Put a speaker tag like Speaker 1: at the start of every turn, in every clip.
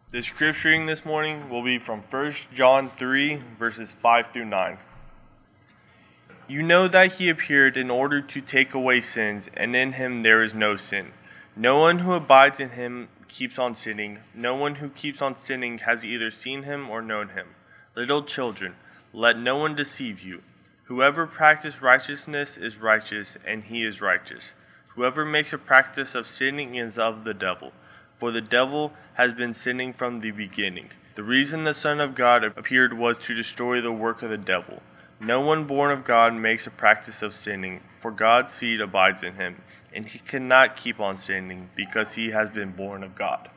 Speaker 1: The scripture reading this morning will be from 1 John 3, verses 5 through 9. You know that he appeared in order to take away sins, and in him there is no sin. No one who abides in him keeps on sinning. No one who keeps on sinning has either seen him or known him. Little children, let no one deceive you. Whoever practices righteousness is righteous, and he is righteous. Whoever makes a practice of sinning is of the devil, for the devil has been sinning from the beginning. The reason the Son of God appeared was to destroy the work of the devil. No one born of God makes a practice of sinning, for God's seed abides in him, and he cannot keep on sinning because he has been born of God.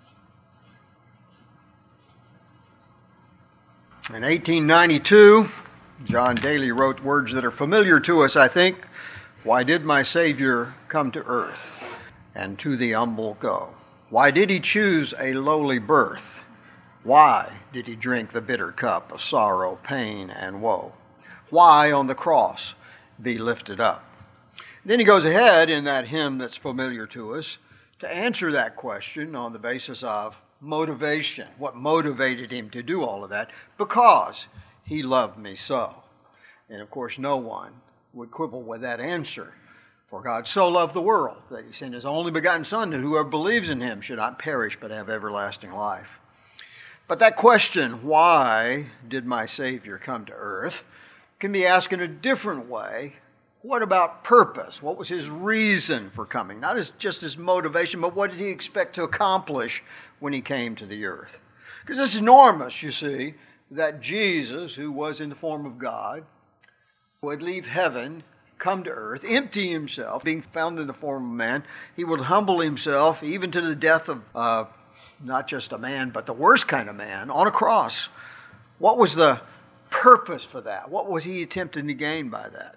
Speaker 2: In 1892, John Daly wrote words that are familiar to us, I think. Why did my Savior come to earth and to the humble go? Why did he choose a lowly birth? Why did he drink the bitter cup of sorrow, pain, and woe? Why on the cross be lifted up? Then he goes ahead in that hymn that's familiar to us to answer that question on the basis of motivation. What motivated him to do all of that? Because he loved me so. And of course, no one would quibble with that answer. For God so loved the world that he sent his only begotten Son, that whoever believes in him should not perish but have everlasting life. But that question, why did my Savior come to earth, can be asked in a different way. What about purpose? What was his reason for coming? Not just his motivation, but what did he expect to accomplish when he came to the earth? Because it's enormous, you see, that Jesus, who was in the form of God, would leave heaven, come to earth, empty himself, being found in the form of man. He would humble himself even to the death of not just a man, but the worst kind of man on a cross. What was the purpose for that? What was he attempting to gain by that?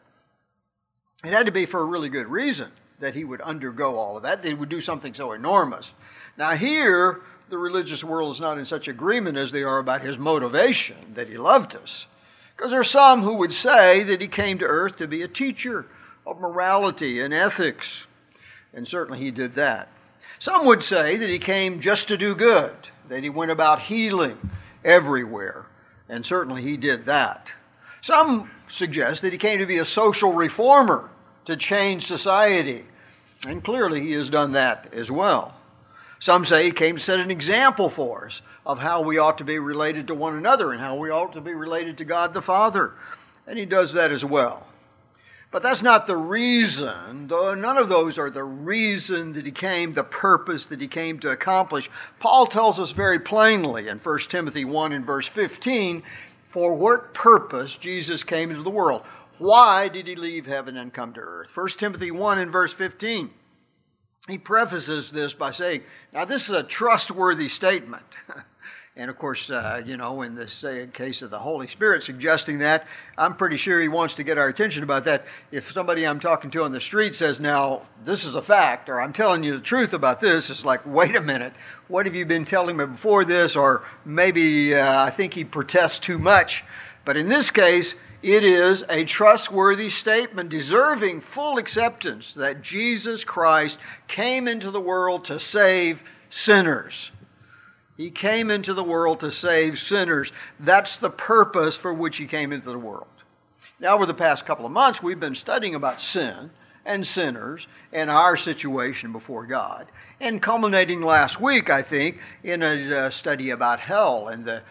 Speaker 2: It had to be for a really good reason that he would undergo all of that, that he would do something so enormous. Now here, the religious world is not in such agreement as they are about his motivation, that he loved us. Because there are some who would say that he came to earth to be a teacher of morality and ethics, and certainly he did that. Some would say that he came just to do good, that he went about healing everywhere, and certainly he did that. Some suggest that he came to be a social reformer, to change society, and clearly he has done that as well. Some say he came to set an example for us of how we ought to be related to one another and how we ought to be related to God the Father. And he does that as well. But that's not the reason, though none of those are the reason that he came, the purpose that he came to accomplish. Paul tells us very plainly in 1 Timothy 1 and verse 15, for what purpose Jesus came into the world. Why did he leave heaven and come to earth? 1 Timothy 1 and verse 15. He prefaces this by saying, now this is a trustworthy statement. And of course, in this case of the Holy Spirit suggesting that, I'm pretty sure he wants to get our attention about that. If somebody I'm talking to on the street says, now, this is a fact, or I'm telling you the truth about this, it's like, wait a minute, what have you been telling me before this? Or maybe I think he protests too much. But in this case, it is a trustworthy statement deserving full acceptance that Jesus Christ came into the world to save sinners. He came into the world to save sinners. That's the purpose for which he came into the world. Now, over the past couple of months, we've been studying about sin and sinners and our situation before God. And culminating last week, I think, in a study about hell and the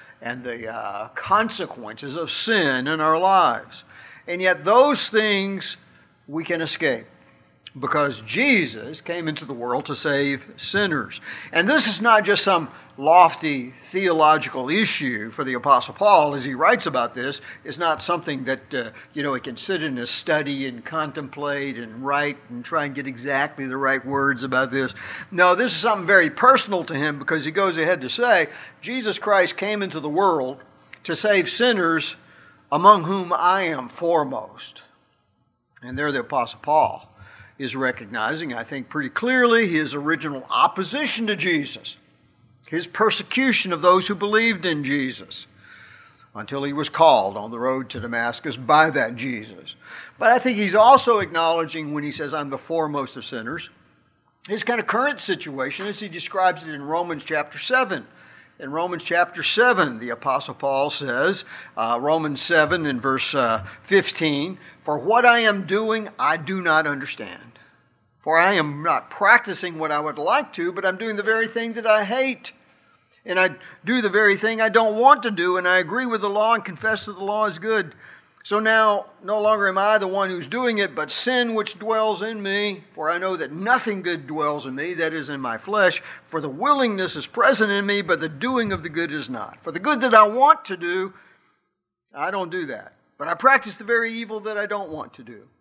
Speaker 2: consequences of sin in our lives. And yet those things we can escape because Jesus came into the world to save sinners. And this is not just some lofty theological issue for the Apostle Paul as he writes about this. It's not something that, he can sit in his study and contemplate and write and try and get exactly the right words about this. No, this is something very personal to him because he goes ahead to say, Jesus Christ came into the world to save sinners among whom I am foremost. And there the Apostle Paul is recognizing, I think pretty clearly, his original opposition to Jesus, his persecution of those who believed in Jesus, until he was called on the road to Damascus by that Jesus. But I think he's also acknowledging when he says, I'm the foremost of sinners, his kind of current situation as he describes it in Romans chapter 7. In Romans chapter 7, the Apostle Paul says, Romans 7 in verse 15, "For what I am doing, I do not understand. For I am not practicing what I would like to, but I'm doing the very thing that I hate. And I do the very thing I don't want to do, and I agree with the law and confess that the law is good. So now no longer am I the one who's doing it, but sin which dwells in me. For I know that nothing good dwells in me, that is in my flesh. For the willingness is present in me, but the doing of the good is not. For the good that I want to do, I don't do that. But I practice the very evil that I don't want to do."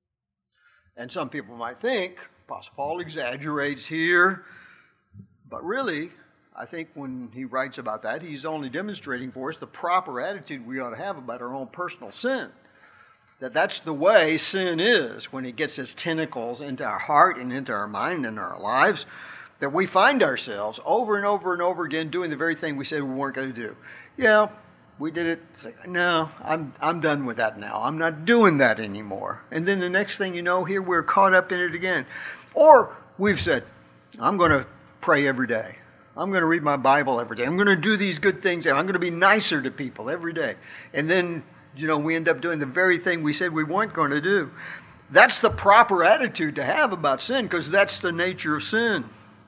Speaker 2: And some people might think Apostle Paul exaggerates here, but really, I think when he writes about that, he's only demonstrating for us the proper attitude we ought to have about our own personal sin. That's the way sin is when it gets its tentacles into our heart and into our mind and our lives, that we find ourselves over and over and over again doing the very thing we said we weren't going to do. Yeah, we did it. It's like, no, I'm done with that now. I'm not doing that anymore. And then the next thing you know, here we're caught up in it again. Or we've said, I'm going to pray every day. I'm going to read my Bible every day. I'm going to do these good things. I'm going to be nicer to people every day. And then, we end up doing the very thing we said we weren't going to do. That's the proper attitude to have about sin, because that's the nature of sin.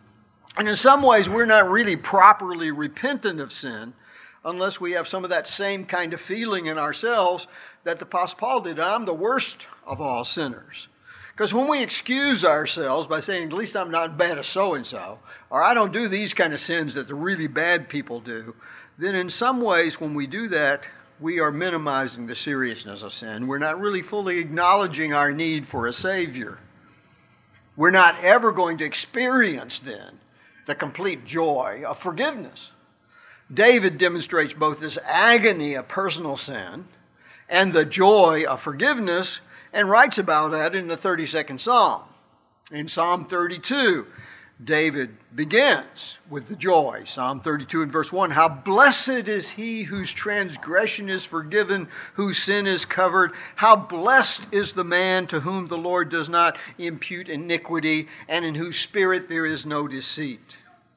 Speaker 2: And in some ways, we're not really properly repentant of sin unless we have some of that same kind of feeling in ourselves that the Apostle Paul did. I'm the worst of all sinners. Because when we excuse ourselves by saying, at least I'm not as bad as so-and-so, or I don't do these kind of sins that the really bad people do, then in some ways when we do that, we are minimizing the seriousness of sin. We're not really fully acknowledging our need for a Savior. We're not ever going to experience then the complete joy of forgiveness. David demonstrates both this agony of personal sin and the joy of forgiveness, and writes about that in the 32nd Psalm. In Psalm 32, David begins with the joy. Psalm 32 and verse 1, "How blessed is he whose transgression is forgiven, whose sin is covered. How blessed is the man to whom the Lord does not impute iniquity, and in whose spirit there is no deceit."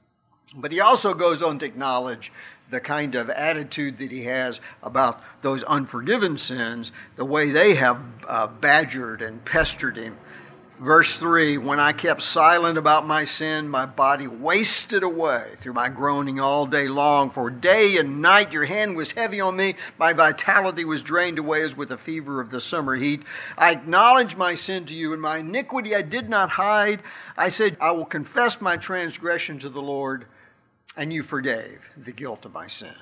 Speaker 2: But he also goes on to acknowledge the kind of attitude that he has about those unforgiven sins, the way they have badgered and pestered him. Verse 3, "When I kept silent about my sin, my body wasted away through my groaning all day long. For day and night your hand was heavy on me. My vitality was drained away as with the fever of the summer heat. I acknowledged my sin to you, and my iniquity I did not hide. I said, I will confess my transgression to the Lord, and you forgave the guilt of my sin."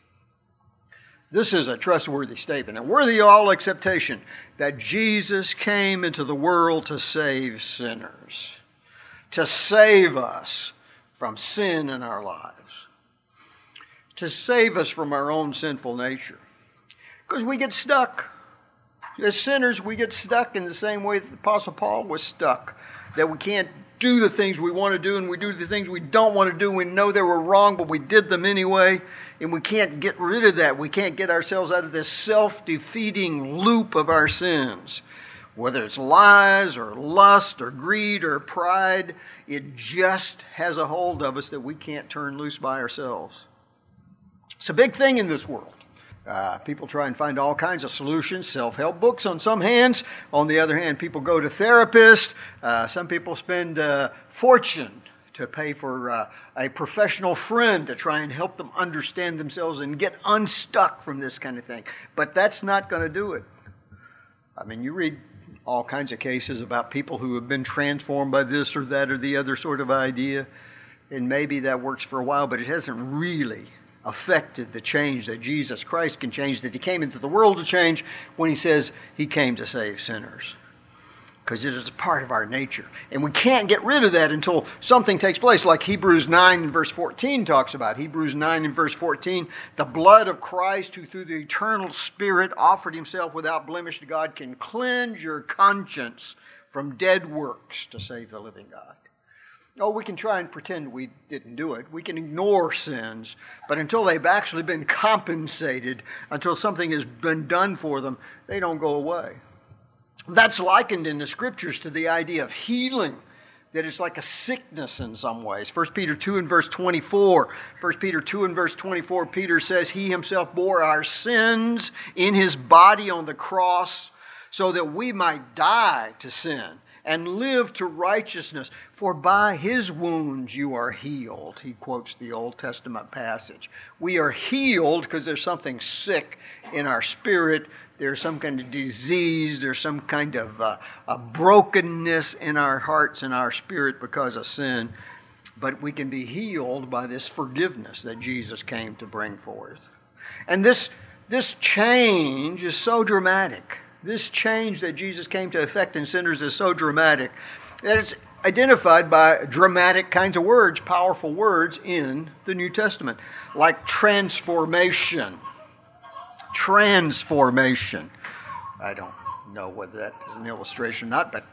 Speaker 2: This is a trustworthy statement and worthy of all acceptation, that Jesus came into the world to save sinners, to save us from sin in our lives, to save us from our own sinful nature. Because we get stuck. As sinners, we get stuck in the same way that the Apostle Paul was stuck, that we can't do the things we want to do, and we do the things we don't want to do. We know they were wrong, but we did them anyway, and we can't get rid of that. We can't get ourselves out of this self-defeating loop of our sins. Whether it's lies or lust or greed or pride, it just has a hold of us that we can't turn loose by ourselves. It's a big thing in this world. People try and find all kinds of solutions, self-help books on some hands. On the other hand, people go to therapists. Some people spend a fortune to pay for a professional friend to try and help them understand themselves and get unstuck from this kind of thing. But that's not going to do it. I mean, you read all kinds of cases about people who have been transformed by this or that or the other sort of idea, and maybe that works for a while, but it hasn't really affected the change that Jesus Christ can change, that he came into the world to change when he says he came to save sinners. Because it is a part of our nature. And we can't get rid of that until something takes place, like Hebrews 9 and verse 14 talks about. Hebrews 9 and verse 14, "The blood of Christ, who through the eternal Spirit offered himself without blemish to God, can cleanse your conscience from dead works to save the living God." Oh, we can try and pretend we didn't do it. We can ignore sins, but until they've actually been compensated, until something has been done for them, they don't go away. That's likened in the Scriptures to the idea of healing that it's like a sickness in some ways. 1 Peter 2 and verse 24. 1 Peter 2 and verse 24, Peter says, He himself bore our sins in his body on the cross so that we might die to sin and live to righteousness. For by his wounds you are healed. He quotes the Old Testament passage. We are healed because there's something sick in our spirit. There's some kind of disease. There's some kind of a brokenness in our hearts and our spirit because of sin. But we can be healed by this forgiveness that Jesus came to bring forth. And this change is so dramatic. This change that Jesus came to effect in sinners is so dramatic that it's identified by dramatic kinds of words, powerful words in the New Testament, like transformation. Transformation. I don't know whether that is an illustration or not, but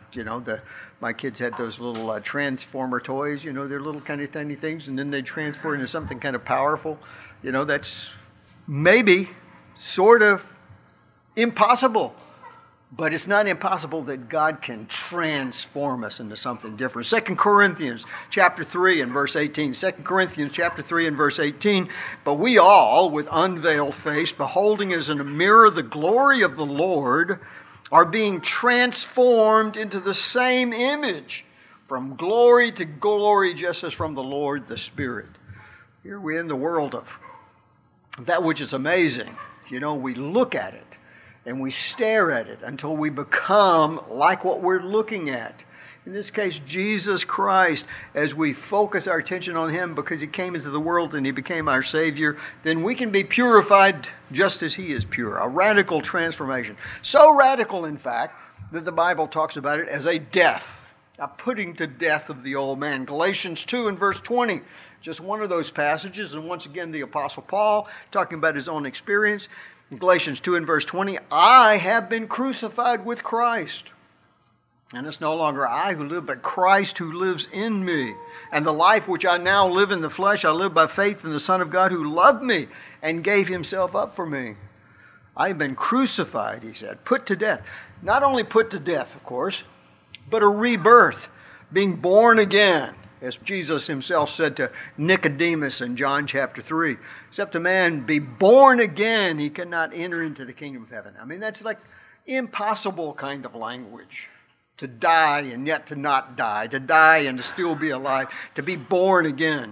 Speaker 2: my kids had those little transformer toys, they're little kind of tiny things, and then they transfer into something kind of powerful. That's maybe sort of impossible. But it's not impossible that God can transform us into something different. 2 Corinthians chapter 3 and verse 18. 2 Corinthians chapter 3 and verse 18. But we all, with unveiled face, beholding as in a mirror the glory of the Lord, are being transformed into the same image, from glory to glory, just as from the Lord the Spirit. Here we're in the world of that which is amazing. We look at it. And we stare at it until we become like what we're looking at. In this case, Jesus Christ, as we focus our attention on him because he came into the world and he became our Savior, then we can be purified just as he is pure. A radical transformation. So radical, in fact, that the Bible talks about it as a death, a putting to death of the old man. Galatians 2 and verse 20, just one of those passages. And once again, the Apostle Paul talking about his own experience. Galatians 2 and verse 20, I have been crucified with Christ. And it's no longer I who live, but Christ who lives in me. And the life which I now live in the flesh, I live by faith in the Son of God who loved me and gave himself up for me. I have been crucified, he said, put to death. Not only put to death, of course, but a rebirth, being born again. As Jesus himself said to Nicodemus in John chapter 3, except a man be born again, he cannot enter into the kingdom of heaven. I mean, that's like impossible kind of language. To die and yet to not die, to die and to still be alive, to be born again.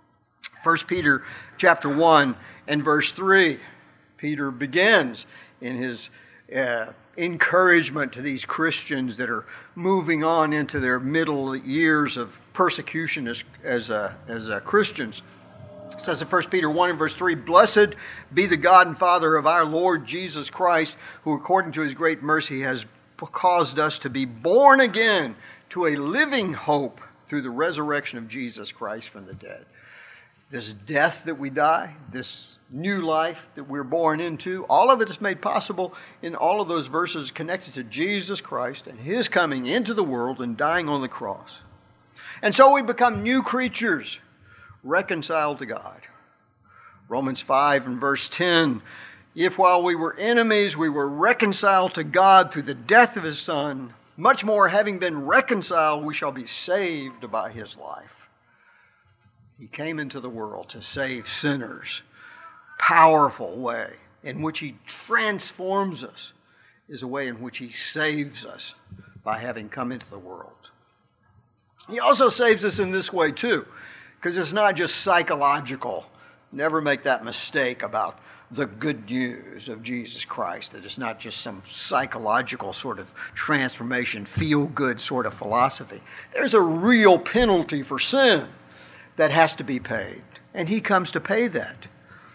Speaker 2: 1 Peter chapter 1 and verse 3, Peter begins in his encouragement to these Christians that are moving on into their middle years of persecution as Christians. It says in 1 Peter 1 and verse 3, Blessed be the God and Father of our Lord Jesus Christ, who according to his great mercy has caused us to be born again to a living hope through the resurrection of Jesus Christ from the dead. This death that we die, this new life that we're born into, all of it is made possible in all of those verses connected to Jesus Christ and his coming into the world and dying on the cross. And so we become new creatures, reconciled to God. Romans 5 and verse 10, if while we were enemies we were reconciled to God through the death of his Son, much more having been reconciled we shall be saved by his life. He came into the world to save sinners. Powerful way in which he transforms us is a way in which he saves us by having come into the world. He also saves us in this way too, because it's not just psychological. Never make that mistake about the good news of Jesus Christ, that it's not just some psychological sort of transformation, feel-good sort of philosophy. There's a real penalty for sin that has to be paid, and he comes to pay that.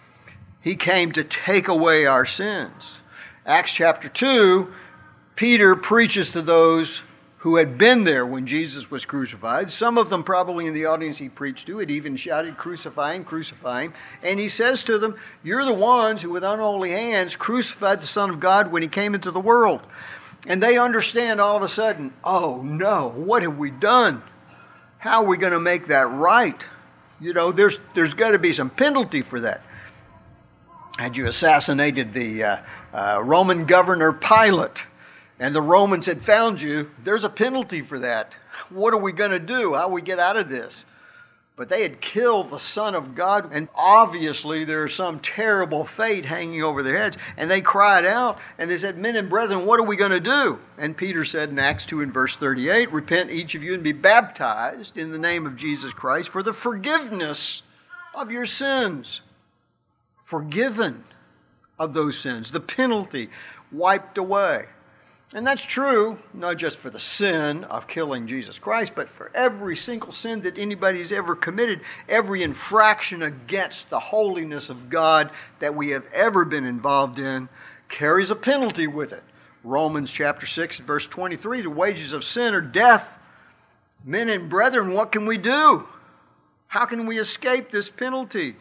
Speaker 2: He came to take away our sins. Acts chapter 2, Peter preaches to those who had been there when Jesus was crucified. Some of them probably in the audience he preached to had even shouted, crucify him, crucify him. And he says to them, you're the ones who with unholy hands crucified the Son of God when he came into the world. And they understand all of a sudden, oh no, what have we done? How are we going to make that right? There's got to be some penalty for that. Had you assassinated the Roman governor Pilate, and the Romans had found you, there's a penalty for that. What are we going to do? How do we get out of this? But they had killed the Son of God, and obviously there's some terrible fate hanging over their heads. And they cried out, and they said, "Men and brethren, what are we going to do?" And Peter said in Acts 2 and verse 38, "Repent each of you and be baptized in the name of Jesus Christ for the forgiveness of your sins." Forgiven of those sins, the penalty wiped away. And that's true, not just for the sin of killing Jesus Christ, but for every single sin that anybody's ever committed, every infraction against the holiness of God that we have ever been involved in carries a penalty with it. Romans chapter 6, verse 23, the wages of sin are death. Men and brethren, what can we do? How can we escape this penalty?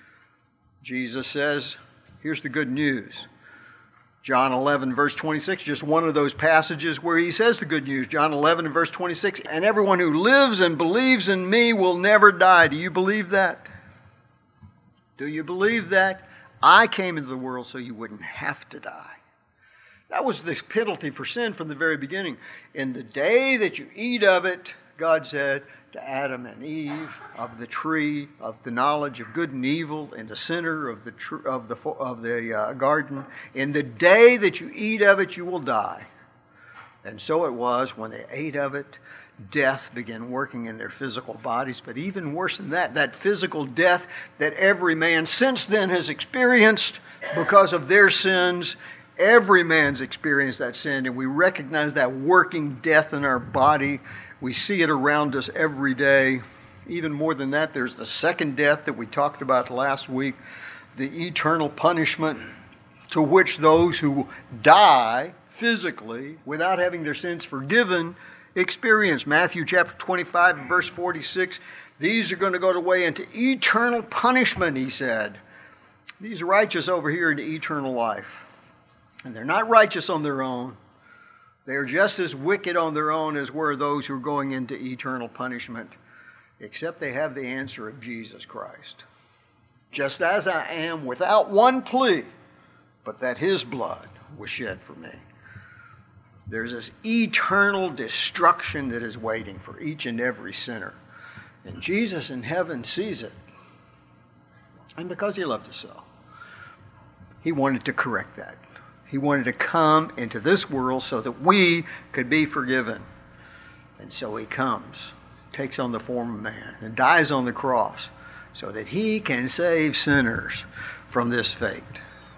Speaker 2: Jesus says, here's the good news. John 11, verse 26, just one of those passages where he says the good news. John 11 and verse 26, "And everyone who lives and believes in me will never die." Do you believe that? Do you believe that? I came into the world so you wouldn't have to die. That was the penalty for sin from the very beginning. In the day that you eat of it, God said to Adam and Eve, of the tree of the knowledge of good and evil in the center of the garden, in the day that you eat of it, you will die. And so it was when they ate of it, death began working in their physical bodies. But even worse than that, that physical death that every man since then has experienced because of their sins, every man's experienced that sin, and we recognize that working death in our body. We see it around us every day. Even more than that, there's the second death that we talked about last week, the eternal punishment to which those who die physically without having their sins forgiven experience. Matthew chapter 25 and verse 46, "These are going to go away into eternal punishment," he said. These righteous over here into eternal life. And they're not righteous on their own. They are just as wicked on their own as were those who are going into eternal punishment, except they have the answer of Jesus Christ. "Just as I am without one plea, but that his blood was shed for me." There's this eternal destruction that is waiting for each and every sinner. And Jesus in heaven sees it. And because he loved us so, he wanted to correct that. He wanted to come into this world so that we could be forgiven. And so he comes, takes on the form of man, and dies on the cross so that he can save sinners from this fate.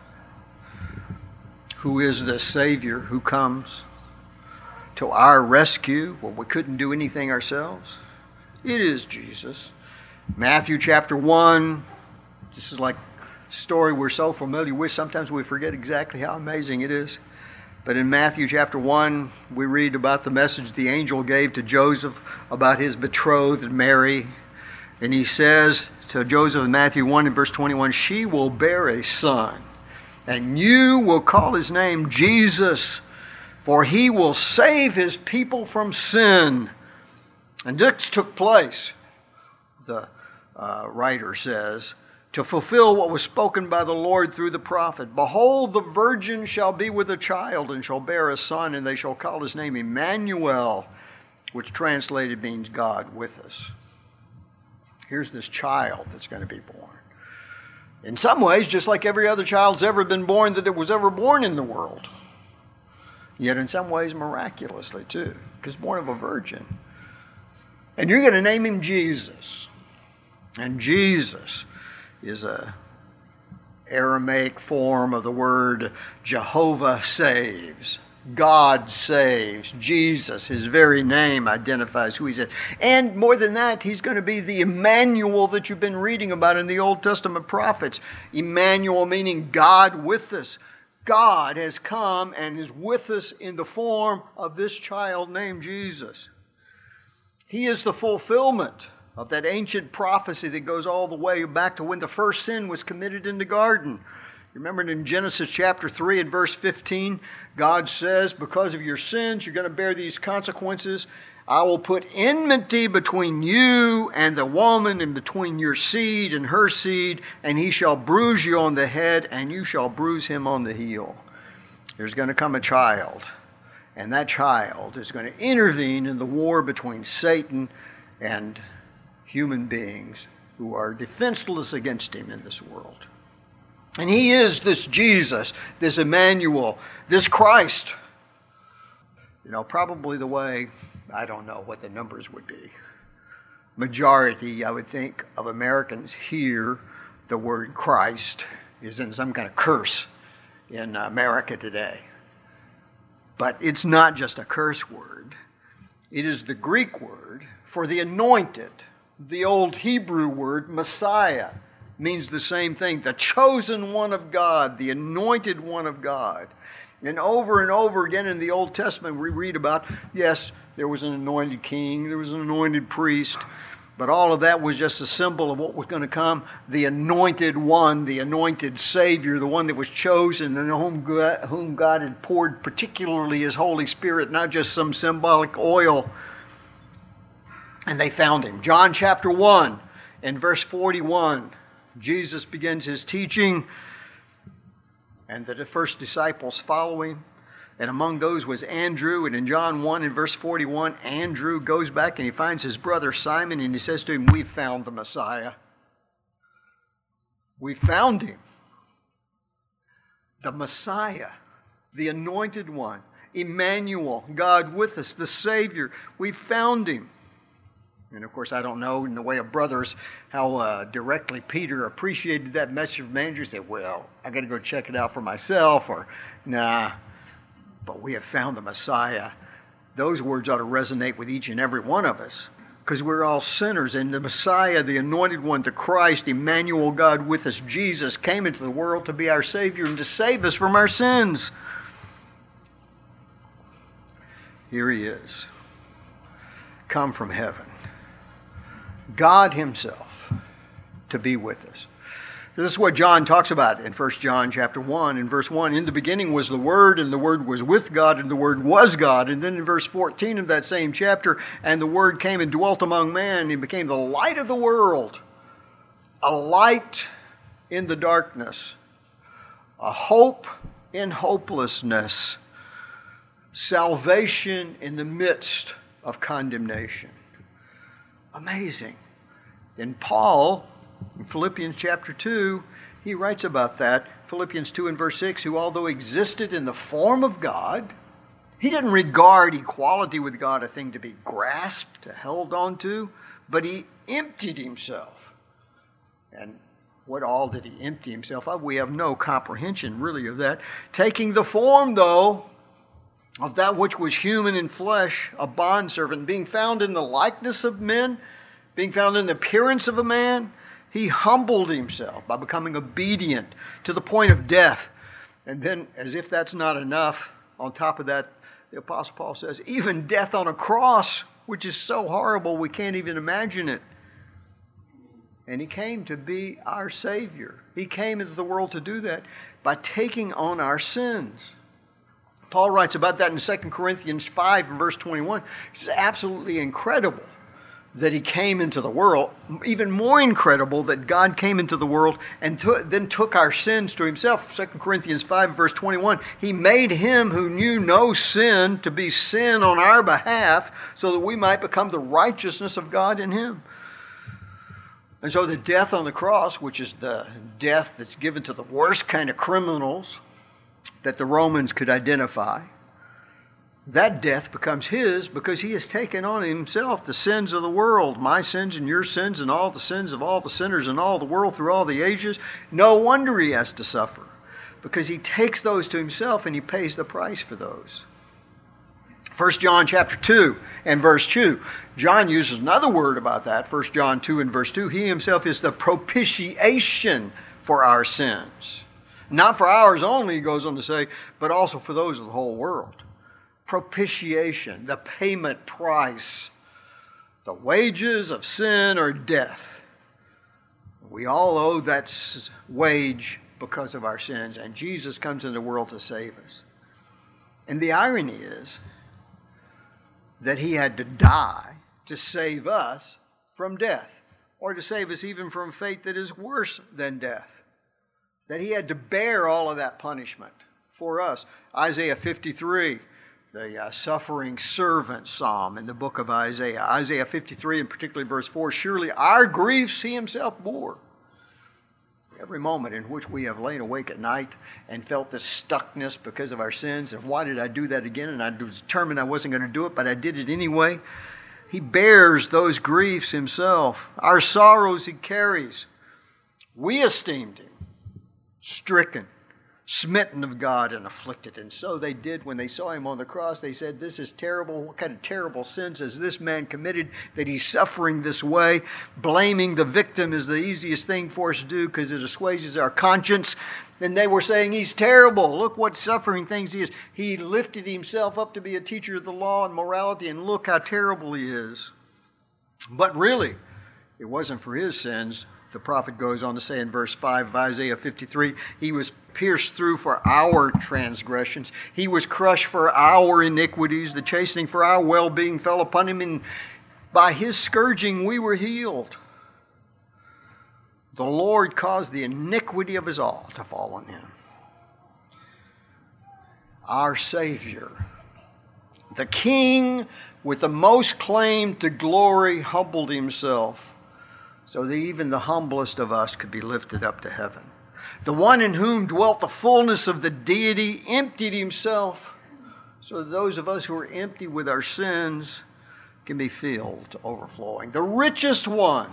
Speaker 2: Who is the Savior who comes to our rescue when we couldn't do anything ourselves? It is Jesus. Matthew chapter 1, this is like story we're so familiar with, sometimes we forget exactly how amazing it is. But in Matthew chapter 1, we read about the message the angel gave to Joseph about his betrothed Mary. And he says to Joseph in Matthew 1 and verse 21, "She will bear a son, and you will call his name Jesus, for he will save his people from sin." And this took place, the writer says, to fulfill what was spoken by the Lord through the prophet. "Behold, the virgin shall be with a child and shall bear a son, and they shall call his name Emmanuel," which translated means God with us. Here's this child that's going to be born. In some ways, just like every other child's ever been born that was ever born in the world. Yet in some ways, miraculously too, because born of a virgin. And you're going to name him Jesus. And Jesus is a Aramaic form of the word Jehovah saves. God saves. Jesus, his very name, identifies who he is. And more than that, he's going to be the Emmanuel that you've been reading about in the Old Testament prophets. Emmanuel meaning God with us. God has come and is with us in the form of this child named Jesus. He is the fulfillment of that ancient prophecy that goes all the way back to when the first sin was committed in the garden. Remember in Genesis chapter 3 and verse 15, God says, "Because of your sins, you're going to bear these consequences. I will put enmity between you and the woman, and between your seed and her seed, and he shall bruise you on the head, and you shall bruise him on the heel." There's going to come a child, And that child is going to intervene in the war between Satan and human beings who are defenseless against him in this world. And he is this Jesus, this Emmanuel, this Christ. Probably the way, I don't know what the numbers would be. Majority, I would think, of Americans hear the word Christ is in some kind of curse in America today. But it's not just a curse word. It is the Greek word for the anointed. The old Hebrew word, Messiah, means the same thing. The chosen one of God, the anointed one of God. And over again in the Old Testament we read about, yes, there was an anointed king, there was an anointed priest, but all of that was just a symbol of what was going to come. The anointed one, the anointed Savior, the one that was chosen and whom God had poured particularly His Holy Spirit, not just some symbolic oil. And they found Him. John chapter 1 and verse 41, Jesus begins His teaching, and the first disciples follow Him. And among those was Andrew. And in John 1 and verse 41, Andrew goes back and he finds his brother Simon and he says to him, "We've found the Messiah. We found Him. The Messiah, the anointed one, Emmanuel, God with us, the Savior. We found Him." And of course, I don't know in the way of brothers how directly Peter appreciated that message of Andrew. He said, "Well, I got to go check it out for myself," or "Nah, but we have found the Messiah." Those words ought to resonate with each and every one of us, because we're all sinners, and the Messiah, the anointed one, the Christ, Emmanuel, God with us, Jesus, came into the world to be our Savior and to save us from our sins. Here He is, come from heaven, God Himself, to be with us. This is what John talks about in 1 John chapter 1 and verse 1. "In the beginning was the Word, and the Word was with God, and the Word was God." And then in verse 14 of that same chapter, "And the Word came and dwelt among men, and He became the light of the world." A light in the darkness. A hope in hopelessness. Salvation in the midst of condemnation. Amazing. Then Paul, in Philippians chapter 2, he writes about that. Philippians 2 and verse 6, "Who although existed in the form of God," he didn't regard equality with God a thing to be grasped, held on to, but He emptied Himself. And what all did He empty Himself of? We have no comprehension really of that. "Taking the form, though, of that which was human in flesh, a bondservant, being found in the likeness of men, being found in the appearance of a man, He humbled Himself by becoming obedient to the point of death." And then, as if that's not enough, on top of that, the Apostle Paul says, even death on a cross, which is so horrible we can't even imagine it. And He came to be our Savior. He came into the world to do that by taking on our sins. Paul writes about that in 2 Corinthians 5 and verse 21. It's absolutely incredible that He came into the world. Even more incredible that God came into the world and then took our sins to Himself. 2 Corinthians 5 verse 21, "He made Him who knew no sin to be sin on our behalf, so that we might become the righteousness of God in Him." And so the death on the cross, which is the death that's given to the worst kind of criminals that the Romans could identify, that death becomes His because He has taken on Himself the sins of the world, my sins and your sins and all the sins of all the sinners in all the world through all the ages. No wonder He has to suffer, because He takes those to Himself and He pays the price for those. 1 John chapter 2 and verse 2, John uses another word about that. 1 John 2 and verse 2, "He Himself is the propitiation for our sins." Not for ours only, he goes on to say, but also for those of the whole world. Propitiation, the payment price. The wages of sin are death. We all owe that wage because of our sins, and Jesus comes into the world to save us. And the irony is that He had to die to save us from death, or to save us even from fate that is worse than death. That He had to bear all of that punishment for us. Isaiah 53 the suffering servant psalm in the book of Isaiah. Isaiah 53, and particularly verse 4, surely our griefs he himself bore. Every moment in which we have lain awake at night and felt this stuckness because of our sins, and why did I do that again? And I was determined I wasn't going to do it, but I did it anyway. He bears those griefs himself. Our sorrows he carries. We esteemed him stricken, smitten of God, and afflicted. And so they did when they saw him on the cross. They said, this is terrible. What kind of terrible sins has this man committed that he's suffering this way? Blaming the victim is the easiest thing for us to do because it assuages our conscience. And they were saying, he's terrible. Look what suffering things he is. He lifted himself up to be a teacher of the law and morality, and look how terrible he is. But really, it wasn't for his sins. The prophet goes on to say in verse 5 of Isaiah 53, he was pierced through for our transgressions. He was crushed for our iniquities. The chastening for our well-being fell upon him, and by his scourging we were healed. The Lord caused the iniquity of us all to fall on him. Our Savior, the King with the most claim to glory, humbled himself so that even the humblest of us could be lifted up to heaven. The one in whom dwelt the fullness of the deity emptied himself so that those of us who are empty with our sins can be filled to overflowing. The richest one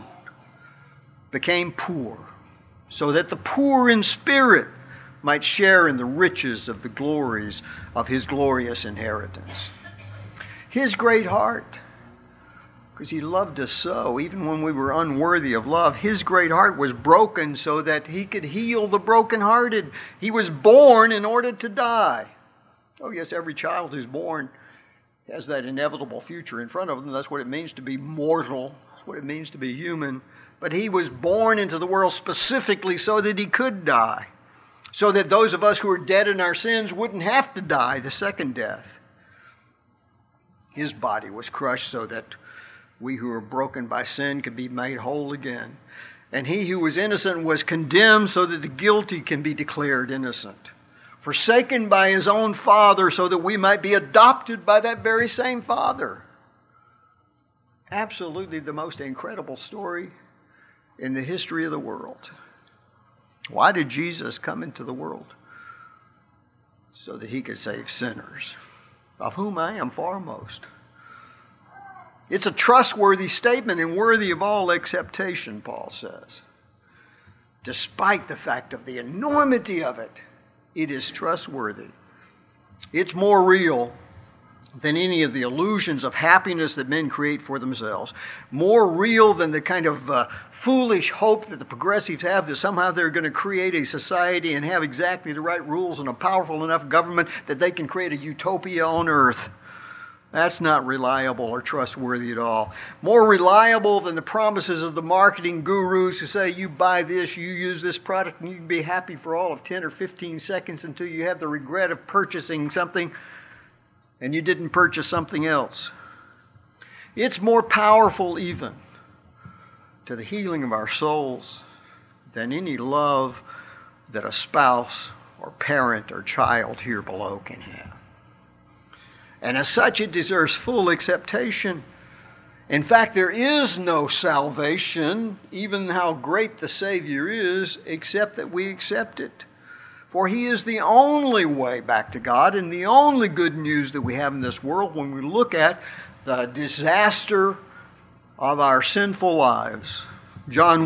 Speaker 2: became poor so that the poor in spirit might share in the riches of the glories of his glorious inheritance. His great heart, because he loved us so, even when we were unworthy of love, his great heart was broken so that he could heal the brokenhearted. He was born in order to die. Oh yes, every child who's born has that inevitable future in front of them. That's what it means to be mortal. That's what it means to be human. But he was born into the world specifically so that he could die, so that those of us who are dead in our sins wouldn't have to die the second death. His body was crushed so that we who are broken by sin could be made whole again. And he who was innocent was condemned so that the guilty can be declared innocent. Forsaken by his own Father so that we might be adopted by that very same Father. Absolutely the most incredible story in the history of the world. Why did Jesus come into the world? So that he could save sinners, of whom I am foremost. It's a trustworthy statement and worthy of all acceptation, Paul says. Despite the fact of the enormity of it, it is trustworthy. It's more real than any of the illusions of happiness that men create for themselves. More real than the kind of foolish hope that the progressives have that somehow they're going to create a society and have exactly the right rules and a powerful enough government that they can create a utopia on earth. That's not reliable or trustworthy at all. More reliable than the promises of the marketing gurus who say you buy this, you use this product, and you can be happy for all of 10 or 15 seconds until you have the regret of purchasing something and you didn't purchase something else. It's more powerful even to the healing of our souls than any love that a spouse or parent or child here below can have. And as such, it deserves full acceptation. In fact, there is no salvation, even how great the Savior is, except that we accept it. For he is the only way back to God and the only good news that we have in this world when we look at the disaster of our sinful lives. John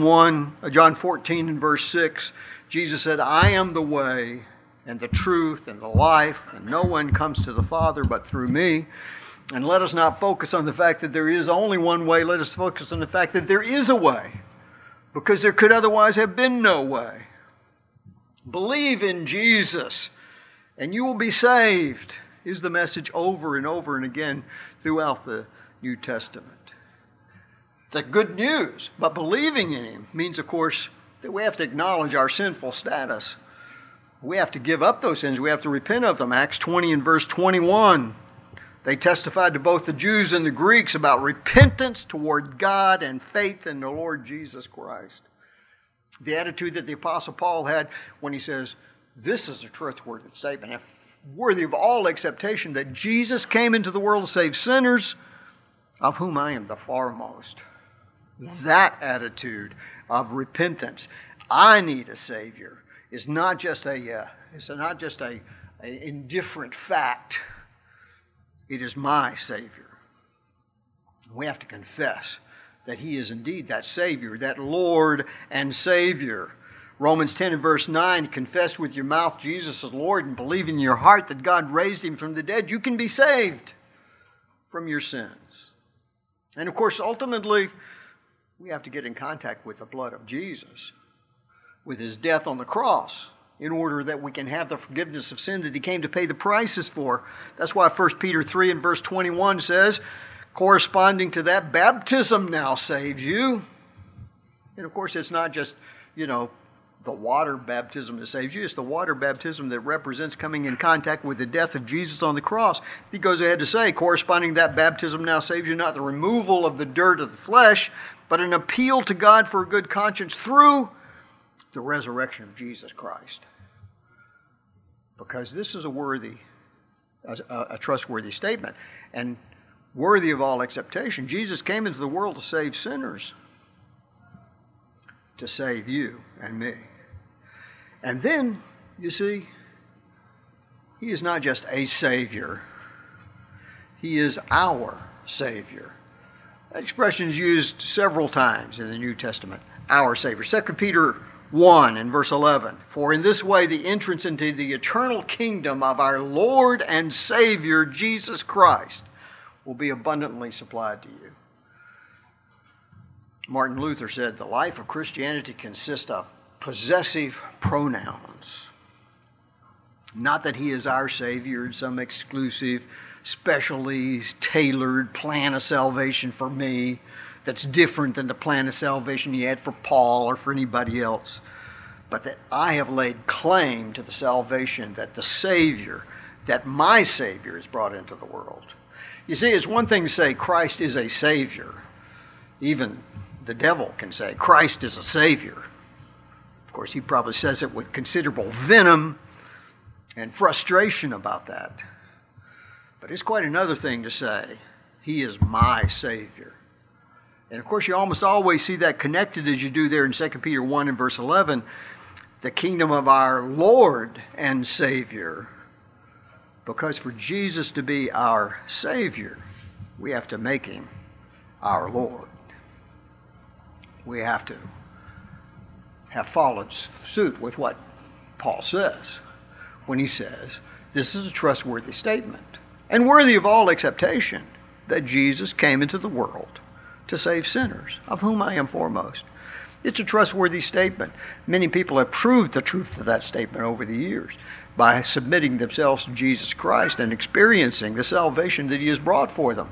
Speaker 2: 14 and verse 6, Jesus said, I am the way and the truth and the life, and no one comes to the Father but through me. And let us not focus on the fact that there is only one way. Let us focus on the fact that there is a way, because there could otherwise have been no way. Believe in Jesus, and you will be saved, is the message over and over and again throughout the New Testament. The good news, but believing in him means, of course, that we have to acknowledge our sinful status. We have to give up those sins. We have to repent of them. Acts 20 and verse 21. They testified to both the Jews and the Greeks about repentance toward God and faith in the Lord Jesus Christ. The attitude that the Apostle Paul had when he says, this is a trustworthy statement. If worthy of all acceptation that Jesus came into the world to save sinners, of whom I am the foremost. That attitude of repentance, I need a Savior, is not just a indifferent fact. It is my Savior. We have to confess that He is indeed that Savior, that Lord and Savior. Romans 10 and verse 9, confess with your mouth Jesus is Lord and believe in your heart that God raised Him from the dead. You can be saved from your sins. And of course, ultimately, we have to get in contact with the blood of Jesus, with His death on the cross, in order that we can have the forgiveness of sin that He came to pay the prices for. That's why 1 Peter 3 and verse 21 says, corresponding to that, baptism now saves you. And of course, it's not just, the water baptism that saves you. It's the water baptism that represents coming in contact with the death of Jesus on the cross. He goes ahead to say, corresponding to that, baptism now saves you, not the removal of the dirt of the flesh, but an appeal to God for a good conscience through the resurrection of Jesus Christ. Because this is a trustworthy statement and worthy of all acceptation. Jesus came into the world to save sinners, to save you and me. And then, you see, He is not just a Savior. He is our Savior. That expression is used several times in the New Testament. Our Savior. 2 Peter 1 and verse 11. For in this way the entrance into the eternal kingdom of our Lord and Savior Jesus Christ will be abundantly supplied to you. Martin Luther said the life of Christianity consists of possessive pronouns. Not that He is our Savior in some exclusive, specially tailored plan of salvation for me that's different than the plan of salvation He had for Paul or for anybody else, but that I have laid claim to the salvation that the Savior, that my Savior has brought into the world. You see, it's one thing to say Christ is a Savior. Even the devil can say Christ is a Savior. Of course, he probably says it with considerable venom and frustration about that. But it's quite another thing to say, He is my Savior. And of course, you almost always see that connected as you do there in 2 Peter 1 and verse 11, the kingdom of our Lord and Savior. Because for Jesus to be our Savior, we have to make Him our Lord. We have to have followed suit with what Paul says when he says, this is a trustworthy statement and worthy of all acceptation that Jesus came into the world to save sinners, of whom I am foremost. It's a trustworthy statement. Many people have proved the truth of that statement over the years by submitting themselves to Jesus Christ and experiencing the salvation that He has brought for them.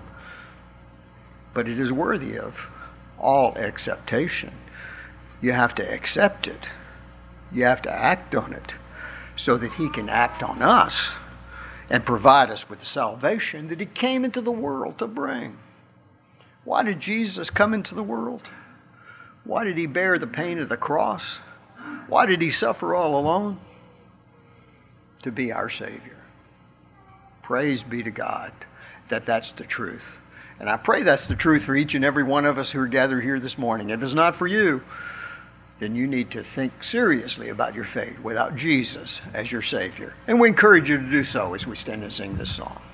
Speaker 2: But it is worthy of all acceptation. You have to accept it. You have to act on it so that He can act on us and provide us with the salvation that He came into the world to bring. Why did Jesus come into the world? Why did He bear the pain of the cross? Why did He suffer all alone? To be our Savior. Praise be to God that that's the truth. And I pray that's the truth for each and every one of us who are gathered here this morning. If it's not for you, then you need to think seriously about your faith without Jesus as your Savior. And we encourage you to do so as we stand and sing this song.